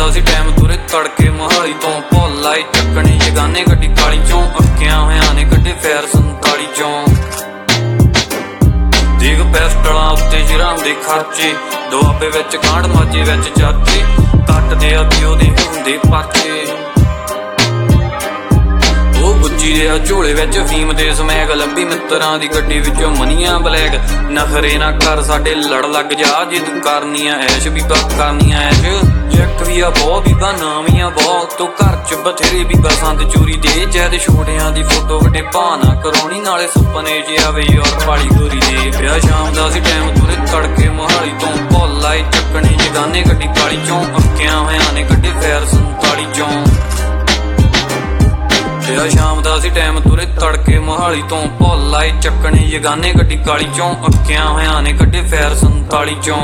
ਦਾ ਸੀ time ਤੁਰੇ ਤੜਕੇ ਮੋਹਾਲੀ ਤੋਂ ਭੋਲਾ ਈ ਚੱਕਣੀ ਜਗਾਨੇ ਗੱਡੀ ਕਾਲੀ ਚੋਂ ਅੱਕਿਆਂ ਹੋਇਆਂ ਨੇ ਕੱਢੇ ਫੈਰ 47 ਚੋਂ ਦੇਖ ਪੈਸਟਲਾਂ ਉੱਤੇ ਜਿਰਾਂ ਦੇ ਖਰਚੇ ਦੁਆਬੇ ਵਿੱਚ ਕਾਂਡ ਮਾਝੇ ਵਿੱਚ ਚਾਚੇ ਕੱਟਦੇ ਆ ਵੀ ਉਹਦੇ ਹੁੰਦੇ ਪਰਚੇ ਉਹ ਗੁੱਜੀ ਦੇ ਝੋਲੇ ਵਿੱਚ ਫੀਮ ਦੇ ਸਮੈਗ ਲੰਬੀ ਮਿੱਤਰਾਂ ਦੀ ਗੱਡੀ ਵਿੱਚੋਂ ਮਨੀਆਂ ਬਲੈਕ ਨਖਰੇ ਨਾ ਕਰ ਸਾਡੇ ਲੜ ਲੱਗ ਜਾ ਜੇ ਤੂੰ ਕਰਨੀ ਆ ਐਸ਼ ਬੀਬਾ ਕਰਨੀ ਆ ਐਸ਼ ਜੱਕ ਵੀ ਆ ਬਹੁਤ ਬੀਬਾ ਨਾਮ ਹੀ ਆ ਬਹੁਤ ਤੋਂ ਘਰ ਚ ਬਥੇਰੇ ਬੀਬਾ ਸੰਦ ਚੋਰੀ ਦੇ ਜੈਦ ਛੋਟਿਆਂ ਦੀ ਫੋਟੋ ਵੱਡੇ ਭਾਣਾ ਕਰਾਉਣੀ ਨਾਲੇ ਸੁਪਨੇ ਜੇ ਆਵੇ ਯਾਰ ਵਾਲੀ ਗੋਰੀ ਦੇ ਵਿਆਹ ਸ਼ਾਮ ਦਾ ਸੀ ਟਾਈਮ ਤੁਰੇ ਤੜਕੇ ਮੋਹਾਲੀ ਤੋਂ ਭੋਲਾ ਈ ਚੱਕਣੀ ਜਗਾਨੇ ਗੱਡੀ ਕਾਲੀ ਚੋਂ ਅੱਕਿਆਂ ਹੋਇਆਂ ਨੇ ਕੱਢੇ ਫੈਰ 47 ਚੋਂ ਵਿਆਹ ਸ਼ਾਮ ਦਾ ਸੀ ਟਾਈਮ ਤੁਰੇ ਤੜਕੇ ਮੋਹਾਲੀ ਤੋਂ ਭੋਲਾ ਈ ਚੱਕਣੀ ਜਗਾਨੇ ਗੱਡੀ ਕਾਲੀ ਚੋਂ ਅੱਕਿਆਂ ਹੋਇਆਂ ਨੇ ਕੱਢੇ ਫੈਰ 47 ਚੋਂ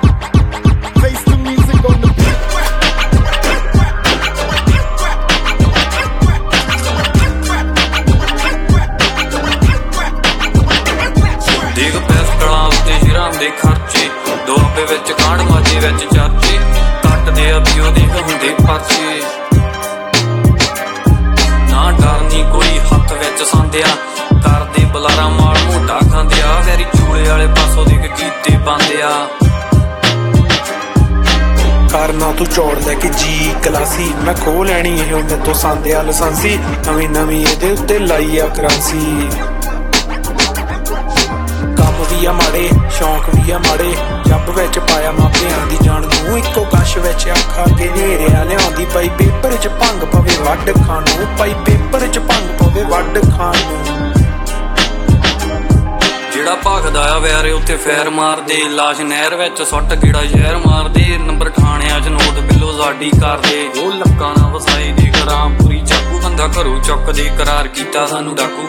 ਦੇਖ ਪੈਸਟਲਾਂ ਉੱਤੇ ਜਿਰਾਂ ਦੇ ਖਰਚੇ ਦੁਆਬੇ ਵਿੱਚ ਕਾਂਡ ਮਾਝੇ ਵਿੱਚ ਚਾਚੇ ਕੱਟਦੇ ਆ ਵੀ ਉਹਦੇ ਹੁੰਦੇ ਪਰਚੇ ਨਾ ਡਰਨੀ ਕੋਈ ਹੱਥ ਵਿੱਚ ਸੰਦਿਆ ਕਰਦੇ ਬਲਾਰਾ ਮਾਲ ਮੋਟਾ ਖਾਂਦਿਆ ਵੈਰੀ ਚੂਲੇ ਵਾਲੇ ਪਾਸੋਂ ਦੇ ਕੀਤੇ ਪਾਉਂਦਿਆ ਕਰਨਾ ਤੂੰ ਚੌੜ ਲੈ ਕੇ ਜੀ ਕਲਾਸੀ ਮੈਂ ਖੋ ਲੈਣੀ ਇਹ ਉਹਦੇ ਤੋਂ ਸੰਦਿਆ ਲਸਾਂਸੀ ਨਵੀਂ ਇਹਦੇ ਉੱਤੇ ਲਾਈ ਆ ਕਰਾਂਸੀ ਕੰਮ ਵੀ ਆ ਮਾੜੇ ਸ਼ੌਂਕ ਵੀ ਆ ਮਾੜੇ ਜੱਬ ਵਿੱਚ ਪਾਇਆ ਮਾਪਿਆਂ ਦੀ ਜਾਨ ਨੂੰ ਇੱਕੋ ਕਸ਼ ਵਿੱਚ ਅੱਖਾਂ ਕੇ ਨੇਰਿਆ ਲਿਆਉਂਦੀ ਪਈ ਪੇਪਰ 'ਚ ਭੰਗ ਪਵੇ ਵੱਢ ਖਾਣ ਨੂੰ ਪਈ ਪੇਪਰ 'ਚ ਭੰਗ ਪਵੇ ਵੱਢ ਖਾਣ ਨੂੰ ਜਿਹੜਾ ਭਖਦਾ ਆ ਵੈਰੇ ਉੱਥੇ ਫੈਰ ਮਾਰਦੇ ਲਾਸ਼ ਨਹਿਰ ਵਿੱਚ ਸੁੱਟ ਗੇੜਾ ਜ਼ਹਿਰ ਮਾਰਦੇ ਨੰਬਰ ਠਾਣਿਆਂ 'ਚ ਨੋਟ ਬਿੱਲੋ ਜ਼ਾਡੀ ਕਰਦੇ ਉਹ ਲੱਕਾਂ ਨਾ ਵਸਾਈ ਦੀ ਕਰਾਂ ਪੂਰੀ ਚਾਕੂ ਬੰਦਾ ਘਰੋਂ ਚੁੱਕਦੇ ਕਰਾਰ ਕੀਤਾ ਸਾਨੂੰ ਡਾਕੂ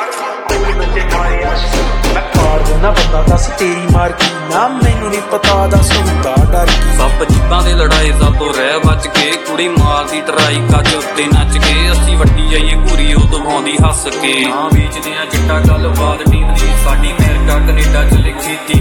ਮੈਂ ਕਾਰ ਦਿੰਦਾ ਬੰਦਾ ਦੱਸ ਤੇਰੀ ਮਾਰ ਕੀ ਨਾ ਮੈਨੂੰ ਨਹੀਂ ਪਤਾ ਦੱਸ ਹੁੰਦਾ ਡਰ ਕੀ ਸੱਪ ਜੀਬਾਂ ਦੇ ਲੜਾਈ ਤੋਂ ਰਹਿ ਬਚ ਕੇ ਕੁੜੀ ਮਾਰਦੀ ਟਰਾਈ ਕੱਜ ਉੱਤੇ ਨੱਚ ਕੇ ਅਸੀਂ ਵੱਡੀ ਜਾਈਏ ਘੂਰੀ ਉਹ ਦਵਾਉਂਦੀ ਹੱਸ ਕੇ ਨਾ ਵੇਚਦੇ ਆ ਚਿੱਟਾ ਗੱਲਬਾਤ ਟੀਮ ਦੀ ਸਾਡੀ ਅਮਰੀਕਾ ਕੈਨੇਡਾ ਚ ਲਿਖੀ ਤੀ